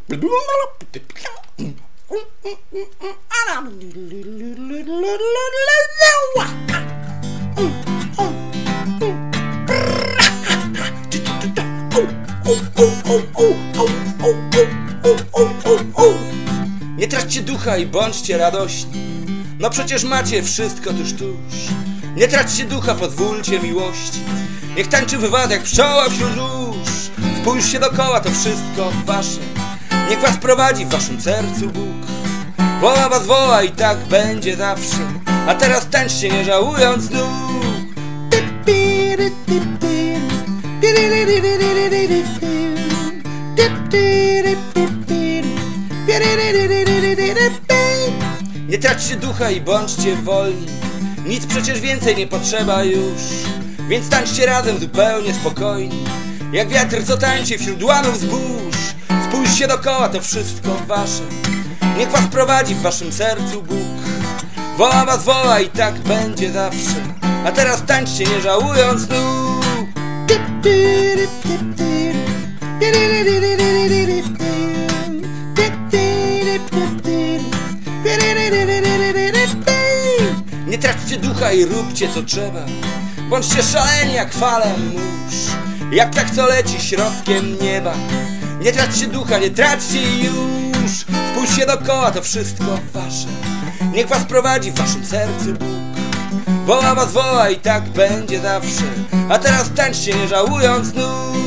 Nie traćcie ducha i bądźcie radośni, no przecież macie wszystko tuż. Nie traćcie ducha, pozwólcie miłości, niech tańczy wywad jak pszczoła wśród róż. Spójrzcie dokoła, to wszystko wasze, niech was prowadzi w waszym sercu Bóg. Woła was, woła i tak będzie zawsze, a teraz tańczcie nie żałując nóg. Nie traćcie ducha i bądźcie wolni, nic przecież więcej nie potrzeba już. Więc tańczcie razem zupełnie spokojni, jak wiatr co tańczy wśród łanów zbóż. Spójrzcie dokoła, to wszystko wasze, niech was prowadzi w waszym sercu Bóg. Woła was, woła i tak będzie zawsze, a teraz tańczcie nie żałując nóg. Nie traćcie ducha i róbcie co trzeba, bądźcie szaleni jak fale mórz, jak tak co leci środkiem nieba. Nie traćcie ducha, nie traćcie już. Spójrzcie dokoła, to wszystko wasze, niech was prowadzi w waszym sercu Bóg. Woła was, woła i tak będzie zawsze, a teraz tańczcie nie żałując nóg.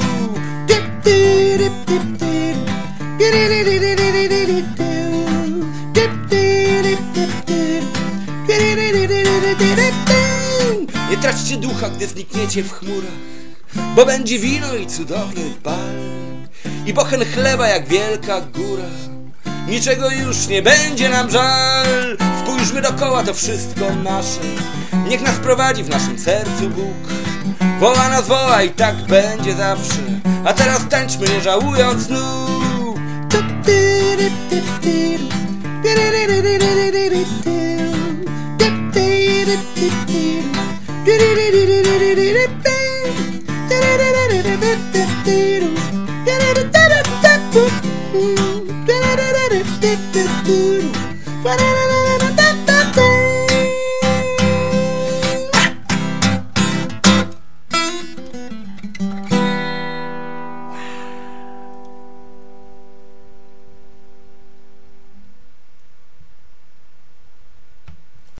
Nie traćcie ducha, gdy znikniecie w chmurach, bo będzie wino i cudowny bal, i bochen chleba jak wielka góra. Niczego już nie będzie nam żal. Spójrzmy dokoła, to wszystko nasze, niech nas prowadzi w naszym sercu Bóg. Woła nas, woła i tak będzie zawsze, a teraz tańczmy nie żałując nóg.